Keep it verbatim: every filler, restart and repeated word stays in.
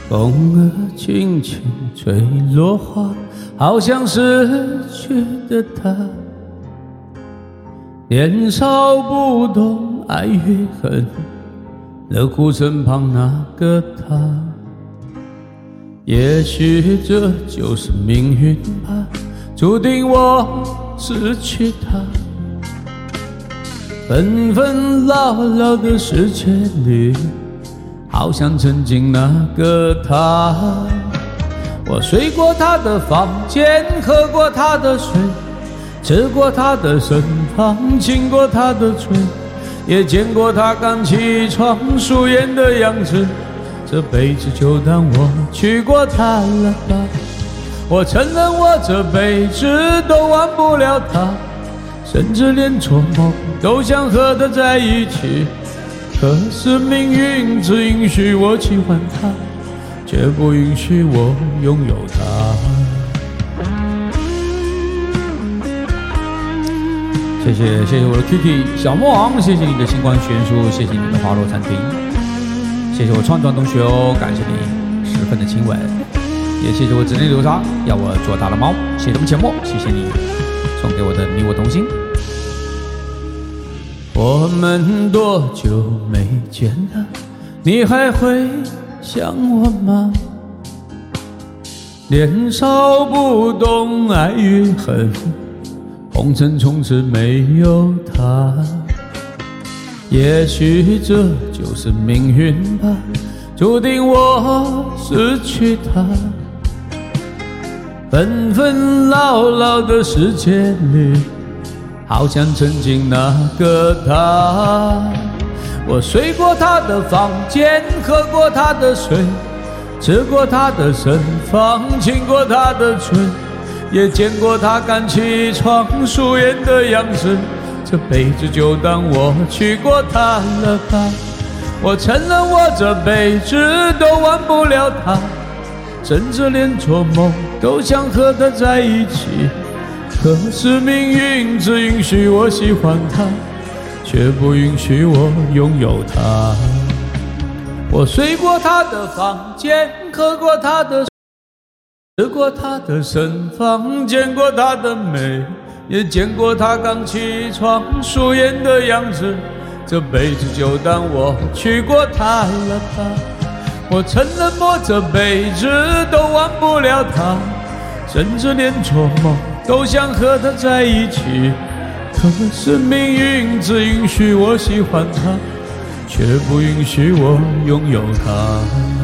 风儿轻轻吹落花，好像失去的他。年少不懂爱与恨，冷酷身旁那个他。也许这就是命运吧，注定我失去他。纷纷扰扰的世界里，好像曾经那个他。我睡过他的房间，喝过他的水，吃过他的身旁，亲过他的嘴，也见过他刚起床素颜的样子。这辈子就当我娶过她了吧。我承认我这辈子都忘不了她，甚至连做梦都想和她在一起。可是命运只允许我喜欢她，却不允许我拥有她。谢谢谢谢我的 Kiki 小魔王，谢谢你的星光悬殊，谢谢你的花落餐厅，谢谢我创创同学哦，感谢你十分的亲吻，也谢谢我指定流沙要我做他的猫，谢谢我们浅墨，谢谢你送给我的你我同心。我们多久没见了，你还会想我吗？年少不懂爱与恨，红尘从此没有他。也许这就是命运吧，注定我失去他。纷纷扰扰的世界里，好像曾经那个他。我睡过他的房间，喝过他的水，吃过他的身房，亲过他的嘴，也见过他刚起床素颜的样子。这辈子就当我娶过她了吧。我承认我这辈子都忘不了她，甚至连做梦都想和她在一起。可是命运只允许我喜欢她，却不允许我拥有她。我睡过她的房间，喝过她的水，吃过她的身房，见过她的美，也见过她刚起床素颜的样子。这辈子就当我娶过她了吧。我承认我这辈子都忘不了她，甚至连做梦都想和她在一起。可是命运只允许我喜欢她，却不允许我拥有她。